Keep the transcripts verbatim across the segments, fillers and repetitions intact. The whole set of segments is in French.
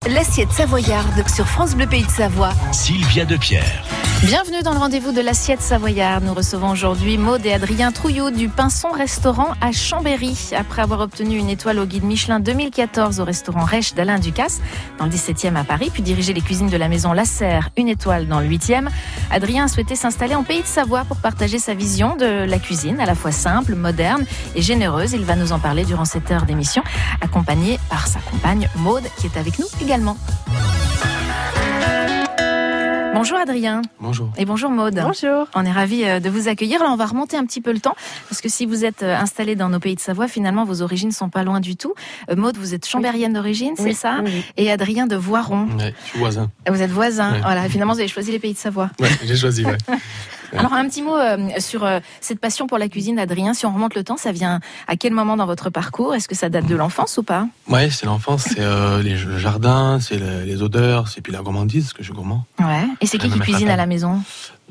L'assiette savoyarde sur France Bleu Pays de Savoie. Sylvia Depierre. Bienvenue dans le rendez-vous de l'assiette savoyarde. Nous recevons aujourd'hui Maude et Adrien Trouillot du Pinson Restaurant à Chambéry. Après avoir obtenu une étoile au guide Michelin deux mille quatorze au restaurant Rech d'Alain Ducasse, dans le dix-septième à Paris, puis diriger les cuisines de la maison La Serre, une étoile dans le huitième, Adrien a souhaité s'installer en Pays de Savoie pour partager sa vision de la cuisine, à la fois simple, moderne et généreuse. Il va nous en parler durant cette heure d'émission, accompagné par sa compagne Maude, qui est avec nous également. Bonjour Adrien. Bonjour. Et bonjour Maude. Bonjour. On est ravis de vous accueillir. Là, on va remonter un petit peu le temps, parce que si vous êtes installé dans nos Pays de Savoie, finalement, vos origines ne sont pas loin du tout. Maude, vous êtes chambérienne d'origine, oui. c'est ça oui, oui. Et Adrien de Voiron. Ouais, je suis voisin. Vous êtes voisin. Ouais. Voilà, finalement, vous avez choisi les Pays de Savoie. Ouais, j'ai choisi, ouais. Alors, un petit mot euh, sur euh, cette passion pour la cuisine, Adrien. Si on remonte le temps, ça vient à quel moment dans votre parcours? Est-ce que ça date de l'enfance ou pas? Ouais, c'est l'enfance, c'est euh, les, le jardin, c'est le, les odeurs, c'est puis la gourmandise, parce que je suis gourmand. Ouais. Et c'est qui Ouais, qui ma cuisine papa. à la maison?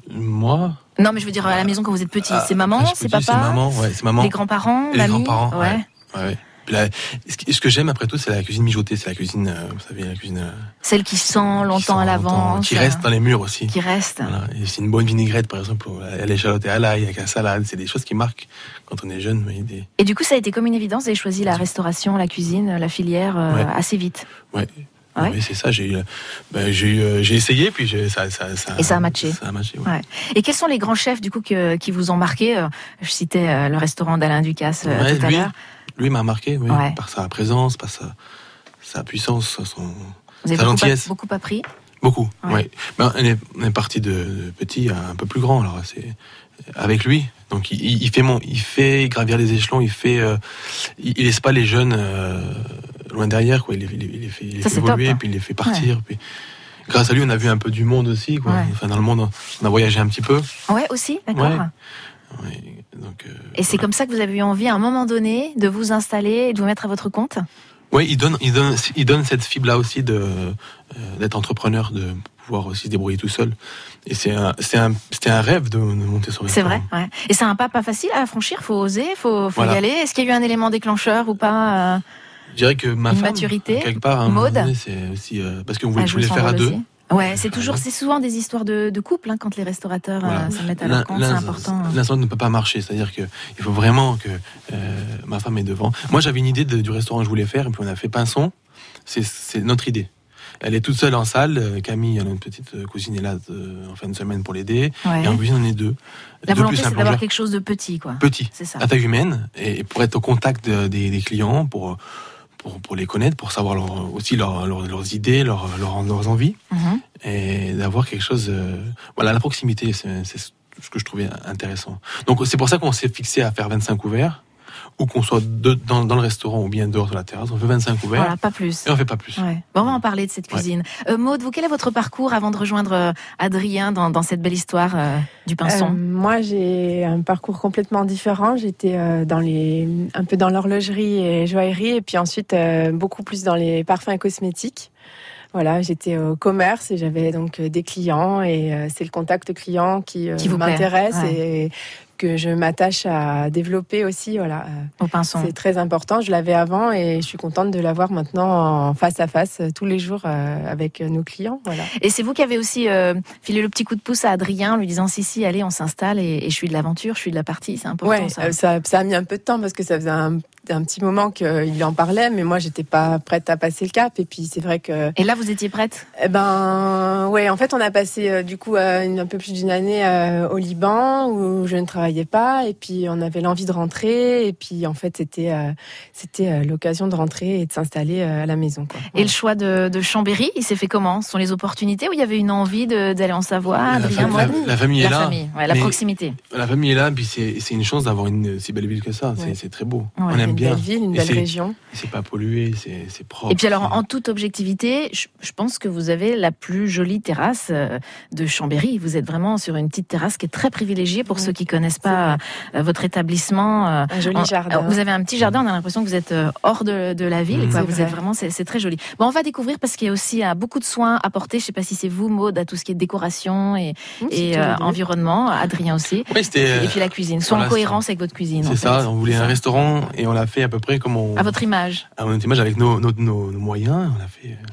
Moi Non, mais je veux dire à la maison quand vous êtes petit. ah, C'est maman, quand je suis c'est petit, papa, C'est maman, ouais, c'est maman. les grands-parents, Et les mamie. grands-parents, ouais. ouais. ouais. Puis là, ce, qui- ce que j'aime après tout, c'est la cuisine mijotée, c'est la cuisine, euh, vous savez, la cuisine euh, Celle qui sent longtemps qui sent à longtemps, l'avance. qui reste dans les murs aussi. Qui reste. Voilà. Et c'est une bonne vinaigrette, par exemple, à l'échalote et à l'ail, avec la salade. C'est des choses qui marquent quand on est jeune. Mais des... Et du coup, ça a été comme une évidence. Vous avez choisi la restauration, la cuisine, la filière euh, Ouais. assez vite. Ouais. Ouais. Oui, c'est ça. J'ai, eu, ben, j'ai, eu, euh, j'ai essayé, puis j'ai, ça, ça, ça, Et ça a matché. Ça a matché, ouais. Ouais. Et quels sont les grands chefs du coup que, qui vous ont marqué? euh, Je citais euh, le restaurant d'Alain Ducasse euh, Ouais, tout à lui, l'heure. lui m'a marqué, oui, Ouais. par sa présence, par sa, sa puissance, son, Vous avez sa beaucoup, gentillesse. beaucoup appris. Beaucoup, Ouais. ouais. Ben, on, est, on est parti de, de petit à un peu plus grand, alors c'est avec lui. Donc il, il fait mon, il fait gravir les échelons, il fait, euh, il, il laisse pas les jeunes euh, loin derrière, quoi. Il les, il les, il les fait, il les Ça, fait c'est évoluer, top. puis il les fait partir. Puis, grâce à lui, on a vu un peu du monde aussi, quoi. Ouais. Enfin, dans le monde, on a voyagé un petit peu. Ouais, aussi, d'accord. Ouais. Ouais, donc, euh, Et c'est voilà. comme ça que vous avez eu envie à un moment donné de vous installer et de vous mettre à votre compte? Oui, il donne, il donne, il donne cette fibre-là aussi de euh, d'être entrepreneur, de pouvoir aussi se débrouiller tout seul. Et c'est un, c'est un, c'était un rêve de, de monter sur le C'est restaurant. vrai, ouais. Et c'est un pas pas facile à franchir, faut oser, faut, faut y Voilà. aller. Est-ce qu'il y a eu un élément déclencheur ou pas euh, Je dirais que ma Une femme, maturité, quelque part, à un moment Maude. donné, c'est aussi euh, parce qu'on à voulait, je jouer voulais son faire à rôle deux. aussi? Ouais, c'est toujours, Voilà. c'est souvent des histoires de, de couple hein, quand les restaurateurs Voilà. euh, se mettent à L'un- leur compte, c'est l'un- important. L'un sans l'autre ne peut pas marcher, c'est-à-dire que il faut vraiment que euh, ma femme est devant. Moi, j'avais une idée de- du restaurant que je voulais faire, et puis on a fait Pinson. C'est, c'est notre idée. Elle est toute seule en salle. euh, Camille, notre petite euh, cousine, est là euh, en fin de semaine pour l'aider. Ouais. Et en cuisine, on est deux. La Deux volonté, plus un c'est d'avoir plongeur. quelque chose de petit, quoi. Petit, C'est ça. à taille humaine, et pour être au contact de- des, des clients, pour, pour, pour les connaître, pour savoir leur- aussi leur- leur- leurs idées, leur, leur- leurs envies, Mhm. et d'avoir quelque chose. euh, voilà, la proximité, c'est, c'est ce que je trouvais intéressant. Donc c'est pour ça qu'on s'est fixé à faire vingt-cinq couverts, ou qu'on soit de- dans, dans le restaurant ou bien dehors sur la terrasse. On fait vingt-cinq couverts, Voilà, pas plus. et on fait pas plus. Ouais. Bon, on va en parler de cette cuisine. Euh, Maude, vous, quel est votre parcours avant de rejoindre euh, Adrien dans, dans cette belle histoire euh, du Pinson? Euh, moi, j'ai un parcours complètement différent. J'étais euh, dans les, un peu dans l'horlogerie et joaillerie, et puis ensuite euh, beaucoup plus dans les parfums et cosmétiques. Voilà, j'étais au commerce et j'avais donc des clients, et euh, c'est le contact client qui, euh, Qui vous plaît, m'intéresse ouais. et que je m'attache à développer aussi. Voilà, Au Pinson. c'est très important. Je l'avais avant et je suis contente de l'avoir maintenant en face à face tous les jours euh, avec nos clients. Voilà. Et c'est vous qui avez aussi euh, filé le petit coup de pouce à Adrien en lui disant si, si, allez, on s'installe et, et je suis de l'aventure, je suis de la partie, c'est important Ouais, ça. euh, ça, ça a mis un peu de temps parce que ça faisait un, un petit moment qu'il en parlait, mais moi j'étais pas prête à passer le cap. Et puis c'est vrai que, Et là, vous étiez prête? eh ben, ouais, en fait, on a passé euh, du coup euh, une, un peu plus d'une année euh, au Liban où je ne travaillais pas, et puis on avait l'envie de rentrer, et puis en fait c'était euh, c'était euh, l'occasion de rentrer et de s'installer euh, à la maison, quoi. Et le choix de, de Chambéry, il s'est fait comment? Ce sont les opportunités ou il y avait une envie de- d'aller en Savoie? La, Adrien, fa- moi la- la famille est La là. famille, ouais, la mais proximité. La famille est là, puis c'est, c'est une chance d'avoir une si belle ville que ça. C'est, Ouais. c'est très beau. Ouais, On Une aime bien. belle ville, une Et belle c'est- région. C'est pas pollué, c'est, c'est propre. Et puis alors, c'est- en toute objectivité, je, je pense que vous avez la plus jolie terrasse euh, de Chambéry. Vous êtes vraiment sur une petite terrasse qui est très privilégiée pour Oui, ceux qui connaissent pas euh, votre établissement. euh, Un joli en- jardin. alors, vous avez un petit jardin, on a l'impression que vous êtes euh, hors de, de la ville. Mmh. Quoi. C'est Vous vrai. êtes vraiment, c'est, c'est très joli. Bon, on va découvrir parce qu'il y a aussi euh, beaucoup de soins apportés. Je sais pas si c'est vous, Maude, à tout ce qui est décoration et, Mmh, c'est et tous euh, les deux. environnement. Adrien aussi. Oui, c'était. Et puis la cuisine. Soit voilà, en cohérence avec votre cuisine. en C'est ça, fait. on voulait C'est un ça. restaurant et on l'a fait à peu près comme on. À votre image. à notre image avec nos, nos, nos, nos moyens. On a fait. euh,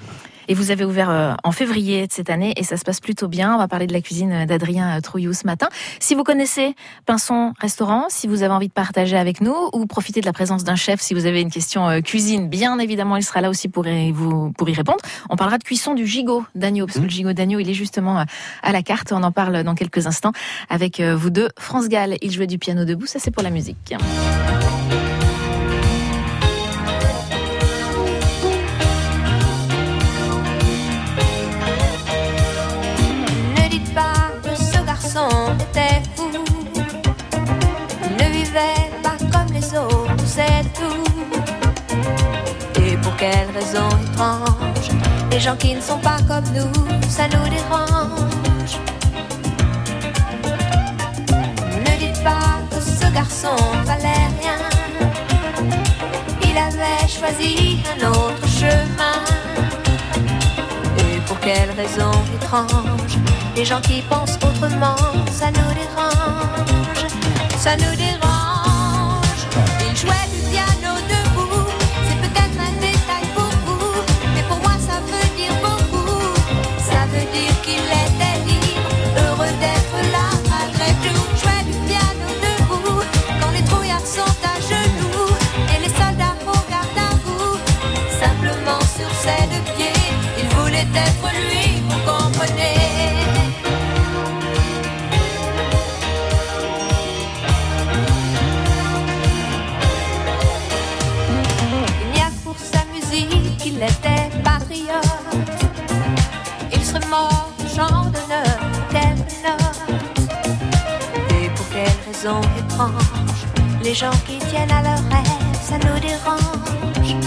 Et vous avez ouvert euh, en février de cette année et ça se passe plutôt bien. On va parler de la cuisine d'Adrien Trouillou ce matin. Si vous connaissez Pinson Restaurant, si vous avez envie de partager avec nous ou profiter de la présence d'un chef, si vous avez une question euh, cuisine, bien évidemment, il sera là aussi pour y, vous, pour y répondre. On parlera de cuisson du gigot d'agneau, parce que le gigot d'agneau, il est justement à la carte. On en parle dans quelques instants avec vous deux. France Gall, il jouait du piano debout, ça c'est pour la musique. Ne dites pas que ce garçon était fou, il ne vivait pas comme les autres, c'est tout. Et pour quelle raison étrange, les gens qui ne sont pas comme nous, ça nous dérange. Ne dites pas que ce garçon valait rien, il avait choisi un autre chemin. Et pour quelle raison étrange, les gens qui pensent autrement, ça nous dérange, ça nous dérange. Il jouait du piano debout, c'est peut-être un détail pour vous, mais pour moi ça veut dire beaucoup. Ça veut dire qu'il était libre, heureux d'être là malgré tout. Jouait du piano debout, quand les trouillards sont à genoux et les soldats au garde à vous. Simplement sur ses deux pieds, il voulait être lui, vous comprenez. Il était patriote, il serait mort au champ d'honneur, quelques notes. Et pour quelle raison étrange, les gens qui tiennent à leurs rêves, ça nous dérange.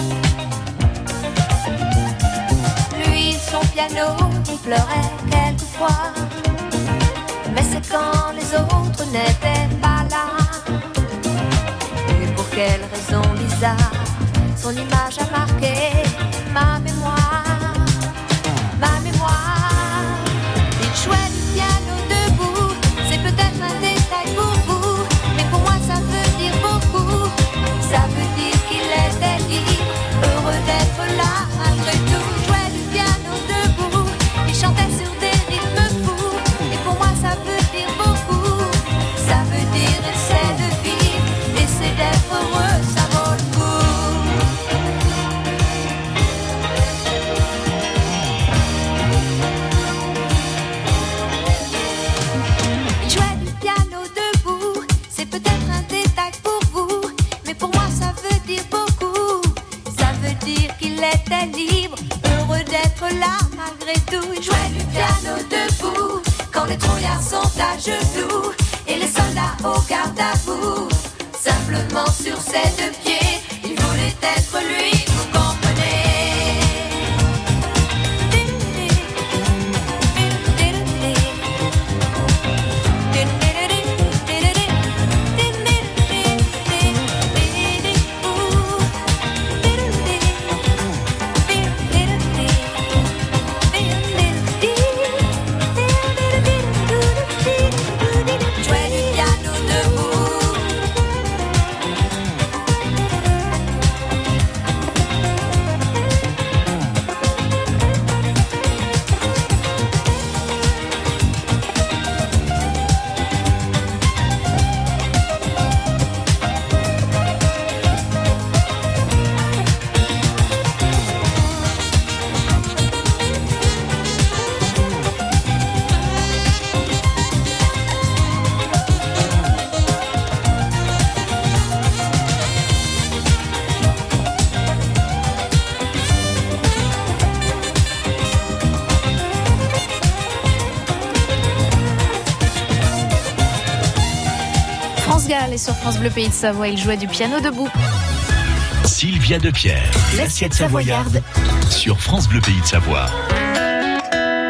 Lui, son piano, il pleurait quelquefois, mais c'est quand les autres n'étaient pas là. Et pour quelle raison bizarre, son image a marqué ma mémoire, ma mémoire. Il jouait du piano debout, c'est peut-être un détail pour vous, mais pour moi ça veut dire beaucoup. Ça veut dire qu'il était libre, heureux d'être là malgré tout. Il jouait du piano debout, il chantait sur des rythmes fous, et pour moi ça veut dire beaucoup. Ça veut dire essaie de vivre, essaie d'être heureux, ça vaut le coup. Libre, heureux d'être là malgré tout. Il jouait du piano debout, quand les trouillards sont à genoux et les soldats au garde à vous. Simplement sur ses deux pieds, il voulait être lui, vous comprenez. Et sur France Bleu Pays de Savoie, il jouait du piano debout. Sylvia Depierre, l'assiette savoyarde sur France Bleu Pays de Savoie.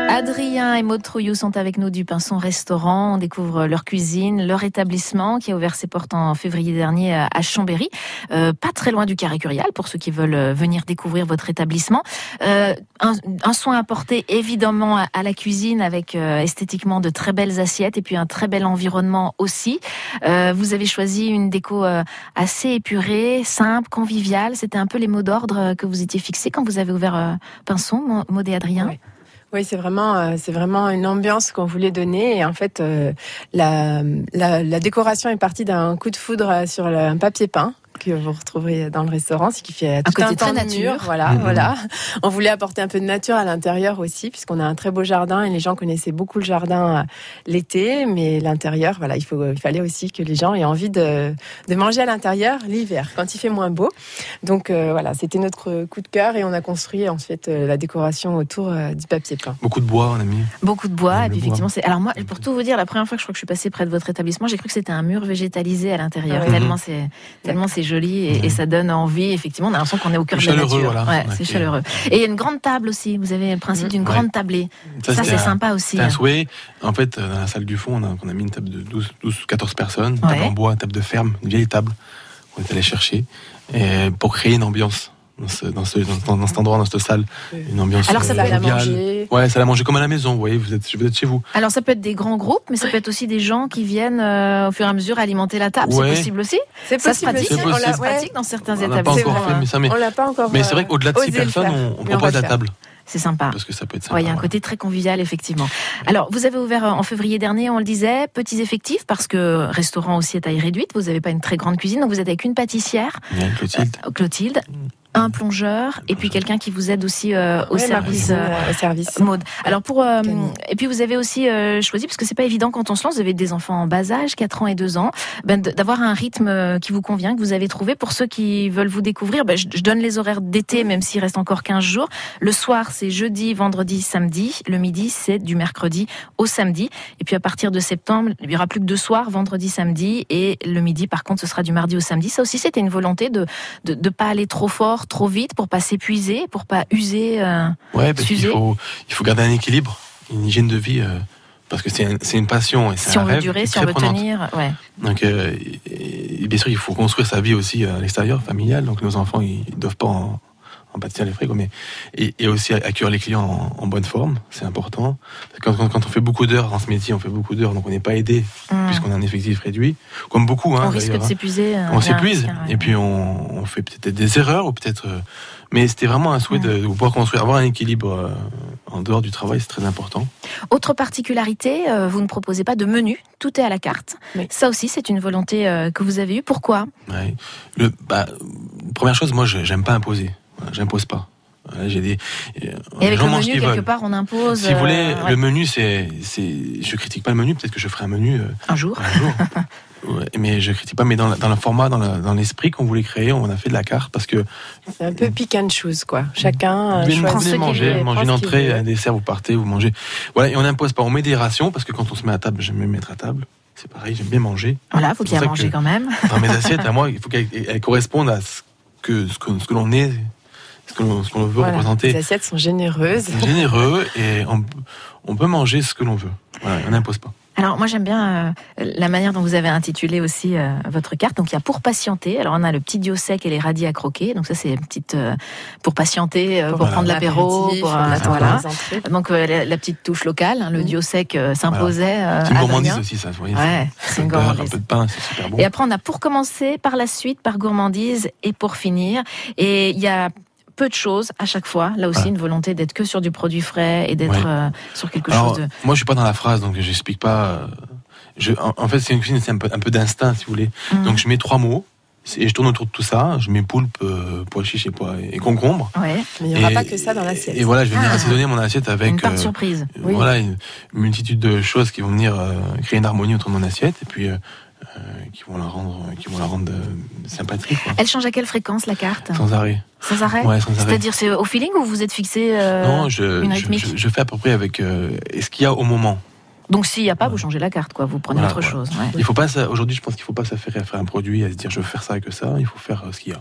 Adrien et Maud Trouillou sont avec nous du Pinson Restaurant. On découvre leur cuisine, leur établissement qui a ouvert ses portes en février dernier à Chambéry, euh, pas très loin du Carré Curial pour ceux qui veulent venir découvrir votre établissement. Euh, un, un soin apporté évidemment à, à la cuisine avec euh, esthétiquement de très belles assiettes et puis un très bel environnement aussi. Euh, vous avez choisi une déco euh, assez épurée, simple, conviviale. C'était un peu les mots d'ordre que vous étiez fixés quand vous avez ouvert euh, Pinson, Maud et Adrien. Oui. Oui, c'est vraiment, euh, c'est vraiment une ambiance qu'on voulait donner. Et en fait, euh, la, la, la décoration est partie d'un coup de foudre sur le, un papier peint que vous retrouverez dans le restaurant, ce qui fait un tout côté un très temps de nature. mur. Voilà, mmh. voilà. On voulait apporter un peu de nature à l'intérieur aussi, puisqu'on a un très beau jardin et les gens connaissaient beaucoup le jardin l'été, mais l'intérieur, voilà, il faut, il fallait aussi que les gens aient envie de, de manger à l'intérieur l'hiver, quand il fait moins beau. Donc euh, voilà, c'était notre coup de cœur et on a construit ensuite euh, la décoration autour euh, du papier peint. Beaucoup de bois, on a mis. Beaucoup de bois, Ouais, et puis bois. effectivement, c'est. Alors moi, pour tout vous dire, la première fois que je crois que je suis passée près de votre établissement, j'ai cru que c'était un mur végétalisé à l'intérieur. Ouais. Tellement c'est, tellement c'est joli et, Ouais. et ça donne envie. Effectivement, on a l'impression qu'on est au cœur de la Chaleureux, nature. voilà. Ouais, Ouais, c'est qui- chaleureux. Et il y a une grande table aussi. Vous avez le principe d'une Ouais. grande tablée. Ça, c'était c'est un- sympa aussi. C'était un souhait. En fait, dans la salle du fond, on a, on a mis une table de douze, douze, quatorze personnes, une table Ouais. en bois, une table de ferme, une vieille table. On est allé chercher et pour créer une ambiance dans, ce, dans, ce, dans, dans cet endroit, dans cette salle. Une ambiance Alors, ça euh, peut être à conviviale. manger. Ouais, ça l'a mangé comme à la maison. Vous voyez, vous êtes, vous êtes chez vous. Alors ça peut être des grands groupes, mais ça peut être aussi des gens qui viennent euh, au fur et à mesure alimenter la table. Ouais. C'est possible aussi. C'est Ça se possible. pratique. C'est On possible. l'a- se pratique dans certains On n'a pas établissements. encore fait, mais ça, mais, On l'a pas encore. mais c'est vrai qu'au-delà de euh, six osé le personnes, faire. on, on Mais on va propose le la faire. table. C'est sympa. Parce que ça peut être sympa. Ouais, il y a un ouais. côté très convivial, effectivement. Alors, vous avez ouvert en février dernier, on le disait, petits effectifs, parce que restaurant aussi à taille réduite, vous n'avez pas une très grande cuisine, donc vous êtes avec une pâtissière, Il y a une Clotilde. euh, Clotilde, un plongeur, et puis quelqu'un qui vous aide aussi euh, au Ouais, ma service. cuisine, euh, euh, au service. Maud. Alors pour euh, Camille. et puis vous avez aussi euh, choisi, parce que c'est pas évident quand on se lance, vous avez des enfants en bas âge, quatre ans et deux ans, ben, d- d'avoir un rythme euh, qui vous convient, que vous avez trouvé. Pour ceux qui veulent vous découvrir, ben, je, je donne les horaires d'été, même s'il reste encore quinze jours. Le soir, c'est jeudi, vendredi, samedi. Le midi, c'est du mercredi au samedi. Et puis à partir de septembre, il y aura plus que deux soirs, vendredi, samedi, et le midi, par contre, ce sera du mardi au samedi. Ça aussi, c'était une volonté de de, de pas aller trop fort, trop vite, pour pas s'épuiser, pour pas user. Euh... Ouais, parce qu'il S'user. faut, il faut garder un équilibre, une hygiène de vie, euh, parce que c'est, un- c'est une passion et c'est Si un on veut rêve durer, qui est si on très veut prenante. tenir, ouais. Donc, euh, et, et bien sûr, il faut construire sa vie aussi à l'extérieur, familiale. Donc, nos enfants, ils ne doivent pas en, en pâtir les frais, quoi. Mais, et, et aussi accueillir les clients en, en bonne forme, c'est important. Parce que Quand, quand, quand on fait beaucoup d'heures dans ce métier, on fait beaucoup d'heures, donc on n'est pas aidé, Mmh. puisqu'on a un effectif réduit, comme beaucoup. Hein, On risque d'ailleurs, de hein. s'épuiser. euh, On il y a un s'épuise, risque, ouais. et puis on, on fait peut-être des erreurs, ou peut-être. euh, mais c'était vraiment un souhait Mm. de, de pouvoir construire, avoir un équilibre euh, en dehors du travail, c'est très important. Autre particularité, euh, vous ne proposez pas de menu, tout est à la carte. Oui. Ça aussi, c'est une volonté euh, que vous avez eue. Pourquoi ? Ouais. Le, bah, première chose, moi, je, j'aime pas imposer. Voilà, j'impose pas. Voilà, j'ai des. euh, Et les avec gens le mangent ce menu, qu'ils quelque veulent. part, on impose. Si vous voulez, euh, ouais, le menu, c'est, c'est, je critique pas le menu. Peut-être que je ferai un menu euh, un jour. un jour. Ouais, mais je critique pas. Mais dans, la- dans le format, dans, la- dans l'esprit qu'on voulait créer, on a fait de la carte parce que C'est un peu pick and choose, quoi. Chacun vous euh, venez, prend vous choisit. ce venez qu'il manger, veut, manger prend une ce qu'il entrée, veut. un dessert, vous partez, vous mangez. Voilà, et on n'impose pas. On met des rations parce que quand on se met à table, j'aime me mettre à table. C'est pareil, j'aime bien manger. Voilà, faut C'est qu'il y ait pour à ça manger que- quand même. Dans mes assiettes, à moi, il faut qu'elles elles correspondent à ce que, ce que, ce que l'on est, ce que l'on, ce qu'on veut Voilà. représenter. Les assiettes sont généreuses. C'est généreux et on, on peut manger ce que l'on veut. Voilà, on n'impose pas. Alors moi j'aime bien euh, la manière dont vous avez intitulé aussi euh, votre carte. Donc il y a pour patienter. Alors on a le petit dio sec et les radis à croquer. Donc ça c'est une petite euh, pour patienter, euh, pour, Voilà. prendre l'apéro, L'apéritif, pour on euh, attend voilà. les entrées. Donc euh, la, la petite touche locale, hein, le Mm. dio sec euh, s'imposait. euh, C'est une gourmandise Adrien. aussi, ça. Vous voyez, Ouais, c'est c'est un une peu de beurre, un gourmandise. peu de pain, c'est super bon. Et après, on a pour commencer, par la suite, par gourmandise et pour finir. Et il y a peu de choses à chaque fois. Là aussi, Voilà. une volonté d'être que sur du produit frais et d'être Ouais. euh, sur quelque Alors, chose de... moi, je suis pas dans la phrase, donc j'explique pas. euh, Je, en, en fait, c'est une cuisine, c'est un peu, un peu d'instinct, si vous voulez. Mm. Donc, je mets trois mots et je tourne autour de tout ça. Je mets poulpe, euh, pois chiches et, pois, et concombre. Ouais, Mais il n'y aura Et- pas que ça dans l'assiette. Et voilà, je vais venir Ah. assaisonner mon assiette avec une tarte euh, surprise. Oui. voilà une, une multitude de choses qui vont venir euh, créer une harmonie autour de mon assiette et puis euh, euh, qui vont la rendre, qui vont la rendre euh, sympathique, quoi. Elle change à quelle fréquence, la carte ? Sans arrêt. Sans arrêt Ouais, sans arrêt. C'est-à-dire, c'est au feeling ou vous êtes fixé euh, non, je, une je, rythmique je, je fais à peu près avec euh, ce qu'il y a au moment. Donc s'il n'y a pas, vous changez la carte, quoi. Vous prenez Voilà, autre voilà. chose. Ouais. Il faut pas ça- aujourd'hui, je pense qu'il faut pas s'affaire à faire un produit, à se dire je veux faire ça et que ça. Il faut faire euh, ce qu'il y a.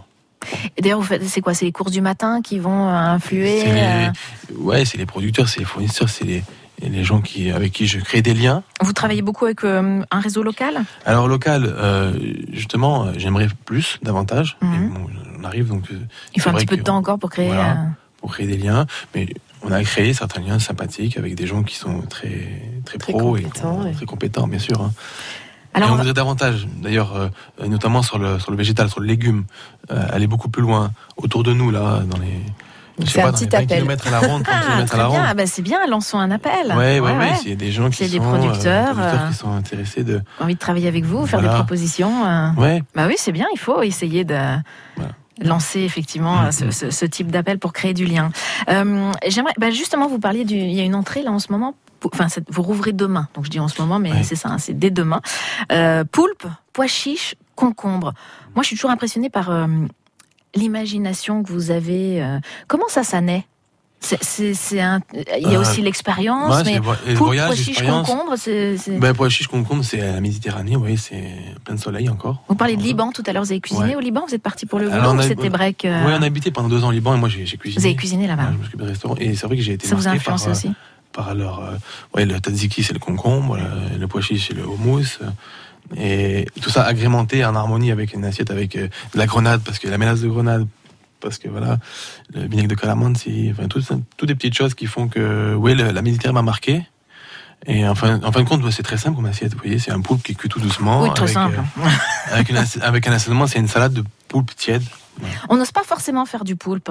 Et d'ailleurs, vous faites, c'est quoi? C'est les courses du matin qui vont influer C'est les, euh... Ouais, c'est les producteurs, c'est les fournisseurs, c'est les, les gens qui, avec qui je crée des liens. Vous travaillez beaucoup avec euh, un réseau local? Alors local, euh, justement, euh, j'aimerais plus, davantage. Mm-hmm. Et bon, on arrive donc. Euh, Il faut un petit peu de temps encore pour créer. Voilà, euh... pour créer des liens, mais on a créé certains liens sympathiques avec des gens qui sont très très, Très pros et compétents, ouais. très compétents, bien sûr. Hein. Alors, et on on va- voudrait davantage, d'ailleurs, euh, notamment sur le sur le végétal, sur le légume, euh, aller beaucoup plus loin autour de nous là, dans les. Je sais C'est pas, un dans les petit vingt appel. kilomètres à la ronde, trente Ah, kilomètres à très la bien. ronde. Ah, bah, c'est bien, lançons un appel. Ouais, ouais, ouais, c'est des gens qui C'est des sont producteurs, euh, producteurs euh, qui sont intéressés de. Envie de travailler avec vous, faire Voilà. des propositions. euh. Ouais. Bah oui, c'est bien, il faut essayer de Voilà. lancer effectivement Mhm. ce, ce- ce type d'appel pour créer du lien. Euh, j'aimerais, bah justement, vous parliez du, il y a une entrée là en ce moment. pou- Enfin, c'est- vous rouvrez demain, donc je dis en ce moment, mais Ouais. c'est ça, hein, c'est dès demain. Euh, poulpe, pois chiches, concombre. Moi, je suis toujours impressionnée par euh, l'imagination que vous avez. euh. Comment ça, ça naît? C'est, c'est, c'est un. Il y a Euh, aussi l'expérience, Ouais, c'est mais les vo- les poulpe, voyages, pois chiches, l'expérience. concombre, c'est. c'est- Ben, pois chiches, concombre, c'est à la Méditerranée, oui, c'est plein de soleil encore. Vous parlez de Liban tout à l'heure, vous avez cuisiné Ouais. au Liban, vous êtes parti pour le Alors, boulot on ou a- c'était break euh, Oui, on a habité pendant deux ans au Liban et moi j'ai j'ai cuisiné. Vous avez cuisiné là-bas. Ouais, je m'occupe de restaurant et c'est vrai que j'ai été Ça vous a marqué par, influencé aussi? par leur, euh, ouais, le tzatziki c'est le concombre, le, le pois chiche c'est le houmous, euh, et tout ça agrémenté en harmonie avec une assiette avec euh, de la grenade parce que la mélasse de grenade, parce que voilà, le vinaigre de calamansi, enfin toutes toutes des petites choses qui font que, ouais, le- la Méditerranée m'a marqué. Et en fin, en fin de compte, ouais, c'est très simple comme assiette. Vous voyez, c'est un poulpe qui cuit tout doucement. Oui, très avec, simple. euh, avec, une assi- avec un assaisonnement, c'est une salade de poulpe tiède. On n'ose pas forcément faire du poulpe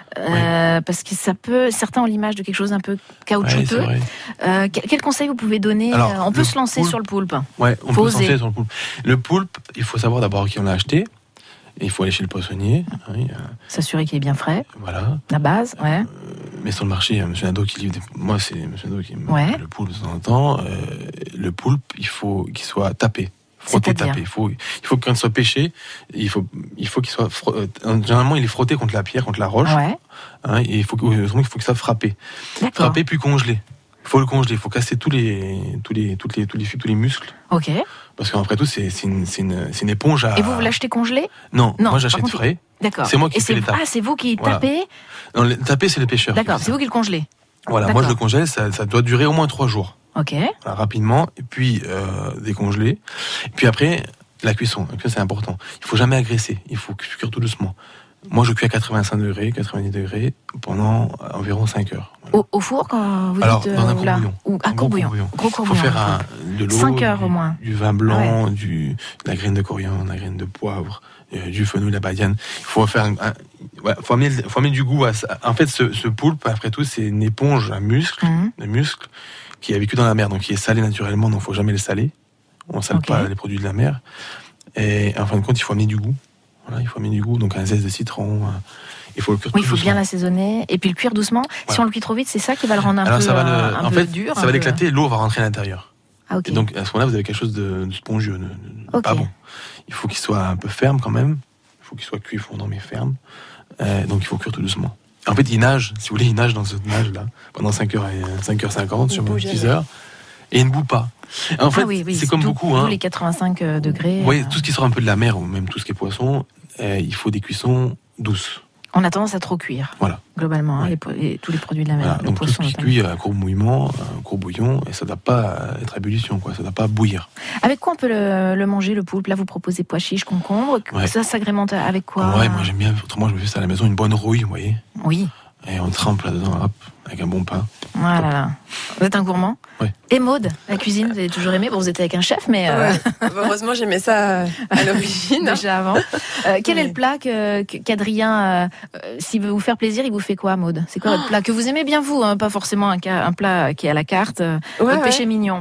euh, parce que ça peut. Certains ont l'image de quelque chose d'un peu Ouais, c'est caoutchouteux. vrai. Euh, quel, quel conseil vous pouvez donner? Alors, Euh, On peut le se lancer poulpe- sur le poulpe. Ouais, on Faut peut se oser. lancer sur le poulpe. Le poulpe, il faut savoir d'abord qui on l'a acheté. Et il faut aller chez le poissonnier. Oui, euh, S'assurer qu'il est bien frais. voilà. La base, ouais. Mais sur le marché, il y a M. Nadeau qui livre des... Moi, c'est M. Nadeau qui me Ouais. le poulpe de temps en temps. Euh, le poulpe, il faut qu'il soit tapé. Frotté, C'est-à-dire tapé. Il faut, il faut que quand il soit pêché, il faut, il faut qu'il soit... fro- euh, Généralement, il est frotté contre la pierre, contre la roche. Ouais. Hein, et il faut, que- il faut qu'il soit frappé. D'accord. Frappé puis congelé. Il faut le congeler. Il faut casser tous les, tous les, toutes les, tous les, tous les muscles. Ok. Parce qu'après tout, c'est c'est une, c'est une, c'est une éponge à... Et vous, vous l'achetez congelé? Non, Non, moi par j'achète contre, frais. D'accord. C'est moi qui Et fais c'est les tapes. Ah, c'est vous qui Voilà. tapez? Non, le taper, c'est le pêcheur. qui D'accord, fait c'est ça. vous qui le congelez. Voilà, moi D'accord. je le congèle, ça, ça doit durer au moins trois jours. Ok. Voilà, rapidement, et puis euh, décongeler. Et puis après, la cuisson. La cuisson, c'est important. Il faut jamais agresser. Il faut cuire tout doucement. Moi, je cuis à quatre-vingt-cinq degrés, quatre-vingt-dix degrés pendant environ cinq heures. Voilà. Au, au four quand vous Alors, dites dans un ou là courbouillon. Ou Un un gros courbouillon. courbouillon. Gros Il faut courbouillon. faire un, de l'eau, Cinq heures du, au moins. du vin blanc, du, de la graine de coriandre, de la graine de poivre, euh, du fenouil, de la badiane. Il faut faire un, un- ouais, faut amener, faut amener du goût à ça. En fait, ce, ce poulpe, après tout, c'est une éponge à muscles, Mhm. de muscles, qui a vécu dans la mer, donc qui est salé naturellement, donc il faut jamais le saler. On ne sale Ok. pas les produits de la mer. Et en fin de compte, il faut amener du goût. Voilà, il faut amener du goût, donc un zeste de citron. euh, Il faut le cuire Oui, il tout faut bien doucement. l'assaisonner et puis le cuire doucement. Si Voilà. on le cuit trop vite, c'est ça qui va le rendre un Alors peu, ça va le, euh, un en peu fait, dur. ça un va peu- l'éclater, l'eau va rentrer à l'intérieur. Ah, ok. Et donc à ce moment-là, vous avez quelque chose de, de spongieux, de, de- de Ok. pas bon. Il faut qu'il soit un peu ferme quand même. Il faut qu'il soit cuit fondant mais ferme. Euh, donc il faut cuire tout doucement. En fait, il nage, si vous voulez, il nage dans cette nage-là pendant cinq heures cinquante, Il sur bouge six jamais. heures, et il ne boue pas. En fait, ah oui, oui, c'est comme d'où- beaucoup. d'où Hein. les quatre-vingt-cinq degrés. Oui, euh, tout ce qui sort un peu de la mer, ou même tout ce qui est poisson, euh, il faut des cuissons douces. On a tendance à trop cuire. Voilà. Globalement, hein, Ouais. les po- et tous les produits de la mer, Voilà. le Donc tout ce poisson qui notamment. cuit à court mouillement, à court bouillon, et ça ne doit pas être à ébullition, quoi. Ça ne doit pas bouillir. Avec quoi on peut le, le manger, le poulpe? Là, vous proposez pois chiches, concombre. Ouais. Ça s'agrémente avec quoi? Ouais, moi j'aime bien. Autrement, je me fais ça à la maison, une bonne rouille, vous voyez. Oui. Et on trempe là-dedans, hop, avec un bon pain. Ah là là. Vous êtes un gourmand? Ouais. Et Maud, la cuisine, vous avez toujours aimé? Bon, vous étiez avec un chef, mais euh, Ouais. Heureusement, j'aimais ça à l'origine. déjà avant. Euh, quel est Oui. le plat que, que- qu'Adrien, euh, euh, s'il veut vous faire plaisir, il vous fait quoi, Maud? C'est quoi votre plat que vous aimez bien vous, hein, pas forcément un, ca- un plat qui est à la carte, euh, Ouais, votre ouais. péché mignon?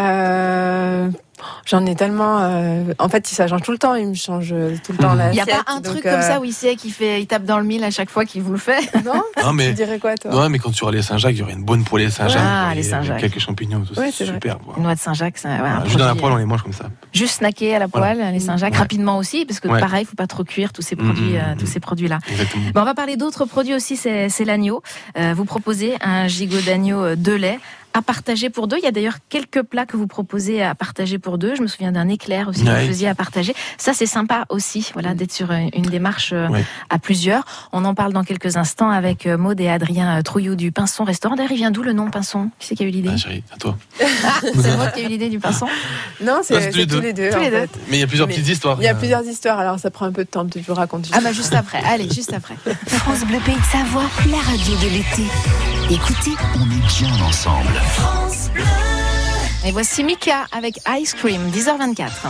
Euh, J'en ai tellement. euh, En fait, ça change tout le temps. Il me change tout le temps Mhm. Il n'y l'assiette. a pas un donc, truc euh, comme ça où il sait qu'il fait, il tape dans le mille à chaque fois qu'il vous le fait? Non. Non, mais, Tu dirais quoi, toi? ouais, mais quand tu auras les Saint-Jacques, il y aurait une bonne poêlée Saint-Jacques. Ah, vous voyez, les Saint-Jacques. avec quelques champignons, tout ça. Ouais, c'est c'est vrai. super. Quoi. Une noix de Saint-Jacques, c'est ouais, un Voilà, juste dans la produit, poêle, euh, on les mange comme ça. juste snacker à la Voilà. poêle, les Saint-Jacques, Ouais. rapidement aussi, parce que Ouais. pareil, il faut pas trop cuire tous ces produits, Mmh, euh, mmh, tous mmh. ces produits-là. Exactement. Bon, on va parler d'autres produits aussi, c'est, c'est l'agneau. Euh, vous proposez un gigot d'agneau euh, de lait À partager pour deux. Il y a d'ailleurs quelques plats que vous proposez à partager pour deux. Je me souviens d'un éclair aussi Ouais. que vous faisiez à partager. Ça, c'est sympa aussi, voilà, d'être sur une, une démarche euh, Ouais. à plusieurs. On en parle dans quelques instants avec euh, Maud et Adrien euh, Trouillou du Pinson Restaurant. D'ailleurs, il vient d'où le nom Pinson? Qui c'est qui a eu l'idée? Ah, chérie, à toi. Ah, c'est Maud qui a eu l'idée du Pinson. Non, c'est, Non, c'est c'est tous les tous deux. les deux. Tous en les deux. fait. Mais il y a plusieurs Mais petites histoires. Il y a Euh, plusieurs histoires, alors ça prend un peu de temps. Peut-être je vous raconte juste. Ah bah juste après. Allez, juste après. France Bleu Pays de Savoie, la radio de l'été. Écoutez, On est bien ensemble. Et voici Mika avec Ice Cream, dix heures vingt-quatre.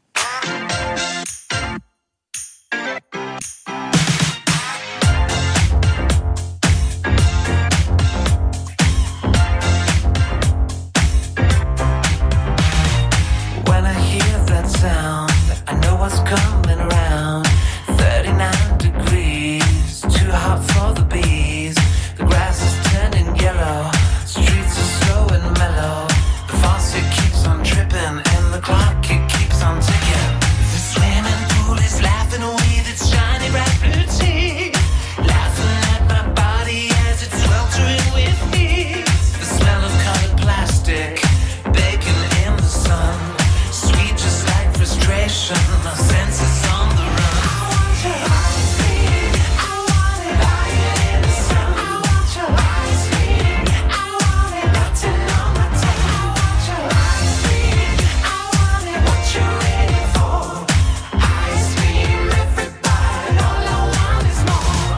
When I hear that sound, I know what's coming around. thirty-nine degrees, too hot for the bees. The grass is turning yellow, streets are slow and mellow. The faucet keeps on dripping and the clock it keeps on ticking. The swimming pool is laughing with its shiny bright blue teeth, laughing at my body as it's sweltering with heat. The smell of colored plastic, baking in the sun, sweet just like frustration, my senses on the run. I want your ice cream, I want it, buy it in the sun. I want your ice cream, I want it, melting on my tongue. I want your ice cream, I want it, what you waiting for? Ice cream, everybody, all I want is more.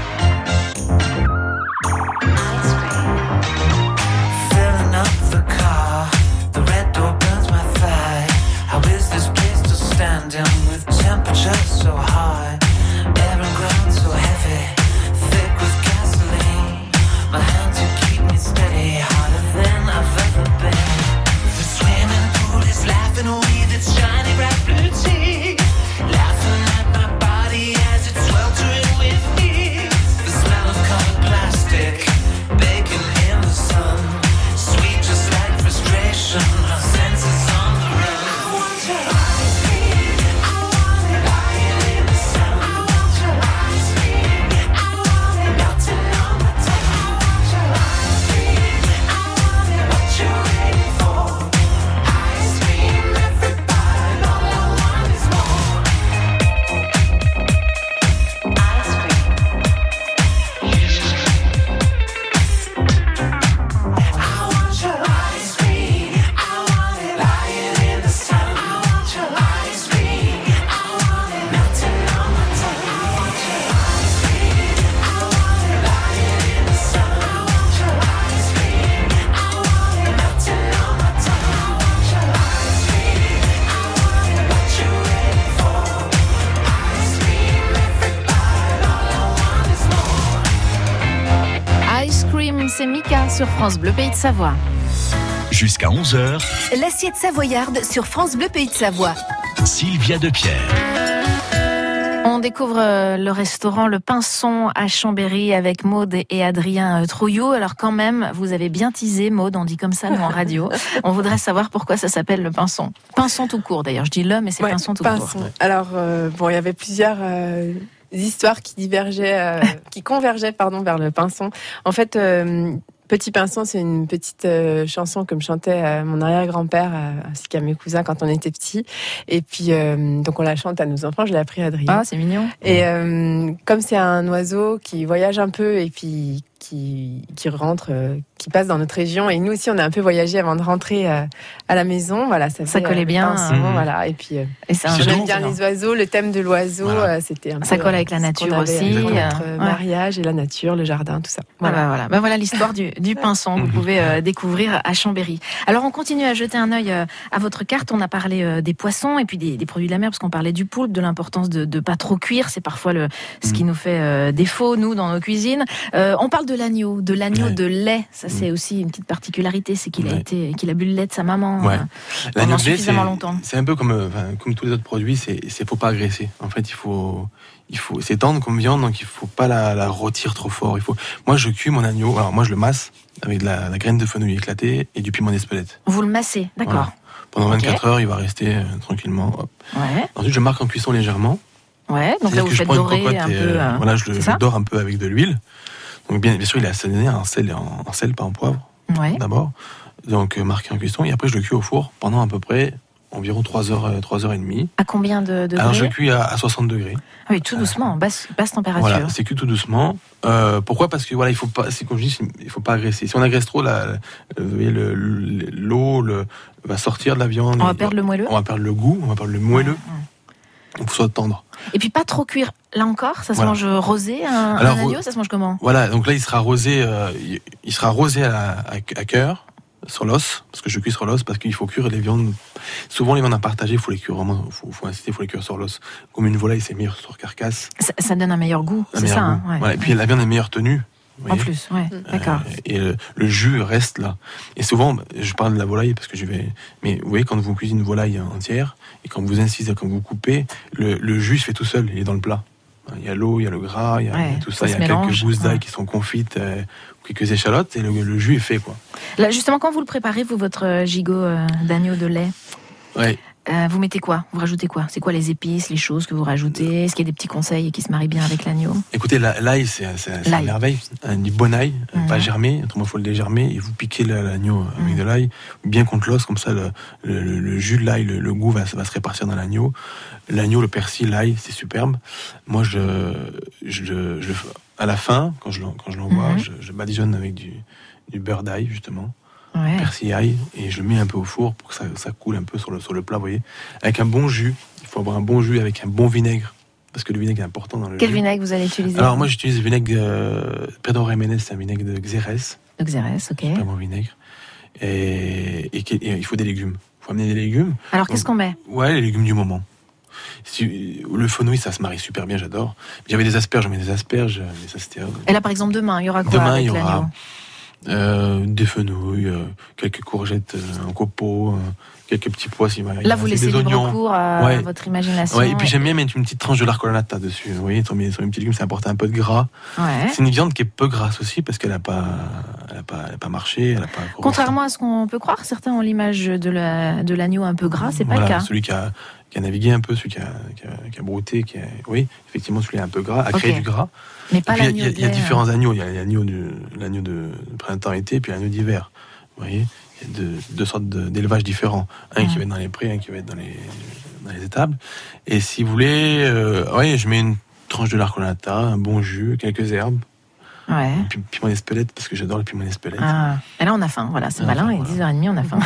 Ice cream. Filling up the car, the red door burns my thigh. How is this place still standing with temperature so high? Air and ground so heavy, thick with gasoline. My hands will keep me steady, harder than I've ever been. The swimming pool is laughing with its shiny bright blue teeth, laughing at my body as it's sweltering with heat. The smell of colored plastic, baking in the sun, sweet just like frustration, my senses on the run. I want your ice cream, I want it, buy it in the sun. I want your ice cream, I want it, melting on my tongue. I want your ice cream, I want it, what you waiting for? Ice cream, everybody, all I want is more. Ice cream. I want your ice cream, I want it, buy it in the sun. I want your ice cream, I want it, melting on my tongue. I want your ice cream, I want it, buy it in the sun. I want your ice cream, I want it, melting on my tongue. I want your ice cream, I want it, what you waiting for? Ice cream, everybody, all I want is more. Ice Cream, c'est Mika sur France Bleu Pays de Savoie. Jusqu'à onze heures, l'assiette savoyarde sur France Bleu Pays de Savoie. Sylvia Depierre. On découvre euh, le restaurant Le Pinson à Chambéry avec Maud et Adrien euh, Trouillou. Alors quand même, vous avez bien teasé, Maud, on dit comme ça nous en radio. On voudrait savoir pourquoi ça s'appelle Le Pinson. Pinson tout court d'ailleurs, je dis le, mais c'est Ouais, Pinson tout Pinson. court. Alors, euh, bon, il y avait plusieurs euh, histoires qui divergeaient, euh, qui convergeaient, pardon, vers le Pinson. En fait, euh, Petit Pinson, c'est une petite euh, chanson que me chantait euh, mon arrière-grand-père euh, ainsi qu'à mes cousins quand on était petits. Et puis, euh, donc on la chante à nos enfants. Je l'ai appris à Adrien. Ah, c'est mignon. Et euh, comme c'est un oiseau qui voyage un peu et puis qui, qui rentre, euh, qui passe dans notre région, et nous aussi on a un peu voyagé avant de rentrer euh, à la maison, voilà, ça, Ça fait, collait euh, bien. Pinson, Mmh. voilà. Et puis euh, Et c'est un C'est j'aime doux, bien non. les oiseaux, le thème de l'oiseau, Voilà. euh, c'était un peu Ça colle avec la ce qu'on nature avait aussi, avec euh, notre ouais. mariage et la nature, le jardin, tout ça. Voilà, Voilà. voilà. Ben voilà l'histoire du, du Pinson. Vous pouvez euh, découvrir à Chambéry. Alors on continue à jeter un œil euh, à votre carte. On a parlé euh, des poissons et puis des, des produits de la mer parce qu'on parlait du poulpe, de l'importance de ne pas trop cuire. C'est parfois le, ce qui nous fait euh, défaut nous dans nos cuisines. Euh, on parle de l'agneau, de l'agneau Ouais. de lait. Ça c'est aussi une petite particularité, c'est qu'il a Ouais. été, qu'il a bu le lait de sa maman Ouais. euh, L'agneau pendant de lait, suffisamment c'est- longtemps. C'est un peu comme, euh, enfin, comme tous les autres produits, c'est, c'est faut pas agresser. En fait, il faut, il faut, c'est tendre comme viande, donc il faut pas la, la rôtir trop fort. Il faut, moi, je cuis mon agneau. Alors moi, je le masse avec de la, la graine de fenouil éclatée et du piment d'Espelette. Vous le massez, d'accord. Voilà. Pendant Ok. vingt-quatre heures, il va rester euh, tranquillement. Hop. Ouais, Ensuite, je marque en cuisson légèrement. ouais. Donc là C'est-à-dire vous que je faites prends une dorer cocotte un et, peu. euh, euh, voilà, je le c'est je ça le dore un peu avec de l'huile. Donc bien, bien sûr, il est assaisonné en sel et en, en sel, pas en poivre. Ouais. d'abord, donc euh, marqué en cuisson, et après je le cuis au four pendant à peu près environ trois heures, trois heures et demie. À combien de degrés? Alors je cuis à, à soixante degrés. Ah oui, tout doucement, basse, basse température. Voilà, c'est cuit tout doucement. Euh, pourquoi? Parce que voilà, il faut pas, c'est comme je dis, il faut pas agresser. Si on agresse trop, la, la, vous voyez, le, le, l'eau le, va sortir de la viande. On va perdre le moelleux. On va perdre le goût, on va perdre le moelleux. Il faut soit tendre. Et puis pas trop cuire. Là encore, ça se Voilà. mange rosé, un, Alors, un agneau, ça se mange comment? Voilà, donc là il sera rosé, euh, il, il sera rosé à, à, à cœur, sur l'os, parce que je cuis sur l'os, parce qu'il faut cuire les viandes. Souvent les viandes à partager, il faut les cuire vraiment, il faut, faut insister, il faut les cuire sur l'os. Comme une volaille, c'est meilleur sur carcasse. Ça, ça donne un meilleur goût, Un c'est meilleur ça. goût. Hein, ouais. Voilà. Et puis la viande est meilleure tenue. vous En voyez. plus, ouais, d'accord. Euh, et le, le jus reste là. Et souvent, je parle de la volaille parce que je vais. Mais vous voyez, quand vous cuisinez une volaille entière et quand vous incisez, quand vous coupez, le, le jus se fait tout seul. Il est dans le plat. Il y a l'eau, il y a le gras, il y a, Ouais, il y a tout ça ça. Il y se a mélange, quelques gousses d'ail ouais. qui sont confites, euh, quelques échalotes et le, le jus est fait quoi. Là, justement, quand vous le préparez, vous, votre gigot euh, d'agneau de lait, Ouais. euh, vous mettez quoi? Vous rajoutez quoi? C'est quoi les épices, les choses que vous rajoutez? Est-ce qu'il y a des petits conseils qui se marient bien avec l'agneau? Écoutez, la- l'ail, c'est, c'est, c'est L'ail. une merveille. Un du bon ail, Mhm. pas germé. Autrement, il faut le dégermer et vous piquez le- l'agneau avec Mhm. de l'ail, bien contre l'os, comme ça, le, le, le- le jus de l'ail, le, le goût va, va se répartir dans l'agneau. L'agneau, le persil, l'ail, c'est superbe. Moi, je, je, je, à la fin, quand je, l'en- quand je l'envoie, Mhm. je, je badigeonne avec du, du beurre d'ail, justement. Ouais. Persil ail, et je le mets un peu au four pour que ça, ça coule un peu sur le, sur le plat, vous voyez. Avec un bon jus. Il faut avoir un bon jus avec un bon vinaigre. Parce que le vinaigre est important dans le Quel jus. vinaigre vous allez utiliser? Alors moi j'utilise le vinaigre euh, Pedro Jiménez, c'est un vinaigre de Xérès, Le Xérès, ok. c'est pas mon vinaigre. Et, et, qui- et il faut des légumes. Il faut amener des légumes. Alors, qu'est-ce qu'on met? Ouais, les légumes du moment. Si, le fenouil, ça se marie super bien, j'adore. J'avais des asperges, j'en mets des asperges, mais ça c'était. Et là, par exemple, demain, il y aura quoi Demain, avec il y aura l'agneau? euh, des fenouils, euh, quelques courgettes euh, en copeaux, euh, quelques petits pois s'il va y Là, vous rester, laissez des libre oignons. cours à Ouais. votre imagination. Ouais, et puis j'aime bien mettre une petite tranche de l'arcolata dessus. Vous voyez, sur mes, sur mes petits légumes, ça apporte un peu de gras. Ouais. C'est une viande qui est peu grasse aussi parce qu'elle n'a pas, elle a pas, elle a pas marché, elle a pas. Contrairement à ce qu'on peut croire, certains ont l'image de, la, de l'agneau un peu gras, c'est pas Voilà, le cas. Celui qui a, qui a navigué un peu, celui qui a, qui a, qui a brouté, qui a, oui, effectivement, celui-là est un peu gras, a Ok. créé du gras. Mais Et pas puis, il y a- l'agneau il y a, de il y a lait, différents agneaux. Il y a l'agneau du, l'agneau de printemps-été, puis l'agneau d'hiver. Vous voyez, il y a deux, deux sortes de- d'élevages différents. Un Mm. qui va être dans les prés, un qui va être dans les, dans les étables. Et si vous voulez, euh, ouais, je mets une tranche de l'arcolata, un bon jus, quelques herbes, euh, Ouais. puis piment d'Espelette, parce que j'adore le piment d'Espelette. Ah. Et là, on a faim. Voilà, c'est On a malin. faim, Il est voilà. dix heures trente, on a faim.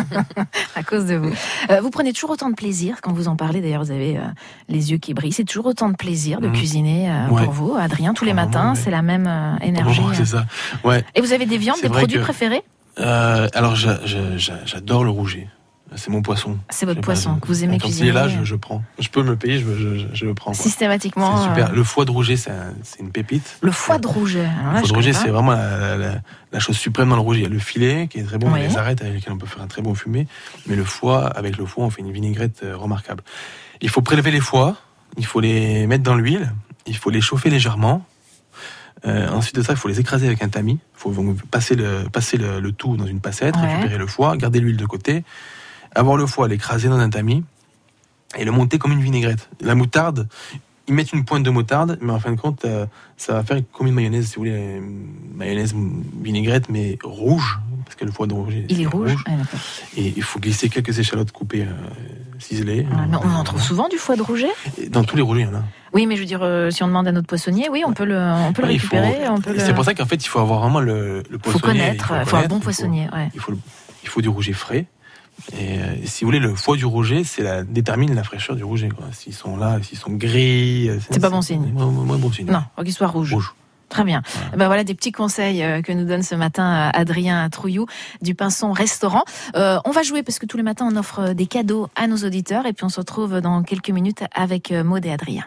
À cause de vous. Euh, vous prenez toujours autant de plaisir quand vous en parlez. D'ailleurs, vous avez euh, les yeux qui brillent. C'est toujours autant de plaisir de Mhm. cuisiner euh, Ouais. pour vous, Adrien, tous les Pour le matins. moment, ouais. C'est la même euh, énergie. Oh, c'est ça. Ouais. Et vous avez des viandes, C'est des vrai produits que- préférés? Euh, alors, j'a- j'a- j'a- j'adore le rouget. C'est mon poisson. C'est votre Je sais poisson pas, que vous aimez quand cuisiner. il est là, je, je prends. Je peux me le payer, je, je, je, je le prends. quoi. Systématiquement. C'est super. euh, Le foie de rouget, c'est, un- c'est une pépite. Le foie de rouget. Alors là, Le foie je de rouget, connais c'est pas. vraiment la, la, la chose suprême dans le rouget. Il y a le filet qui est très bon, Oui. il y a les arêtes avec lesquelles on peut faire un très bon fumé. Mais le foie, avec le foie, on fait une vinaigrette euh, remarquable. Il faut prélever les foies, il faut les mettre dans l'huile, il faut les chauffer légèrement. Euh, ensuite de ça, il faut les écraser avec un tamis. Il faut donc passer, le, passer le, le tout dans une passette, Ouais. récupérer le foie, garder l'huile de côté, avoir le foie, l'écraser dans un tamis et le monter comme une vinaigrette. La moutarde, ils mettent une pointe de moutarde, mais en fin de compte, euh, ça va faire comme une mayonnaise, si vous voulez, une mayonnaise vinaigrette, mais rouge, parce que le foie de rouge, Il c'est est rouge. Ah, d'accord. Et il faut glisser quelques échalotes coupées, euh, ciselées. Ah, mais on en trouve souvent du foie de rouget? Et dans tous les rougets, il y en a. Oui, mais je veux dire, euh, si on demande à notre poissonnier, oui, on peut le, on peut le Ouais, il faut- récupérer. On peut le... C'est pour ça qu'en fait, il faut avoir vraiment le, le Il faut poissonnier. connaître, il le faut un bon connaître, poissonnier. Ouais. Il faut, il faut, il faut du rouget frais. Et euh, si vous voulez, le foie du rouget, c'est la, détermine la fraîcheur du rouget. Quoi. S'ils sont là, s'ils sont gris. euh, C'est pas bon signe. Moins, moins bon signe. Non, faut qu'il soit rouge. Rouge. Très bien. Voilà. Ben voilà des petits conseils euh, que nous donne ce matin euh, Adrien Trouillou du Pinson Restaurant. Euh, on va jouer parce que tous les matins on offre des cadeaux à nos auditeurs et puis on se retrouve dans quelques minutes avec euh, Maud et Adrien.